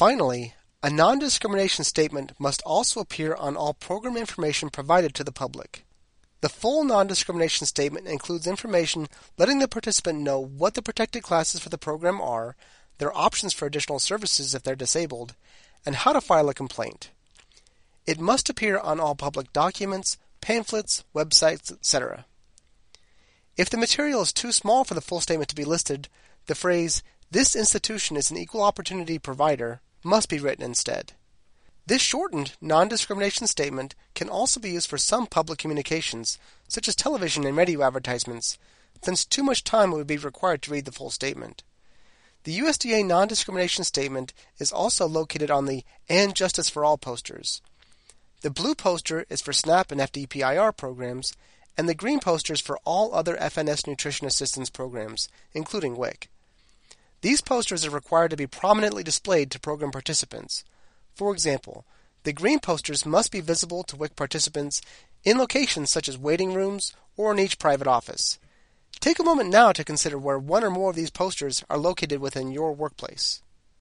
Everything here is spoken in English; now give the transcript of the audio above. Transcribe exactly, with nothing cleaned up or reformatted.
Finally, a non-discrimination statement must also appear on all program information provided to the public. The full non-discrimination statement includes information letting the participant know what the protected classes for the program are, their options for additional services if they're disabled, and how to file a complaint. It must appear on all public documents, pamphlets, websites, et cetera. If the material is too small for the full statement to be listed, the phrase, "This institution is an equal opportunity provider," must be written instead. This shortened non-discrimination statement can also be used for some public communications, such as television and radio advertisements, since too much time would be required to read the full statement. The U S D A non-discrimination statement is also located on the "And Justice for All" posters. The blue poster is for SNAP and F D P I R programs, and the green poster is for all other F N S nutrition assistance programs, including W I C. These posters are required to be prominently displayed to program participants. For example, the green posters must be visible to W I C participants in locations such as waiting rooms or in each private office. Take a moment now to consider where one or more of these posters are located within your workplace.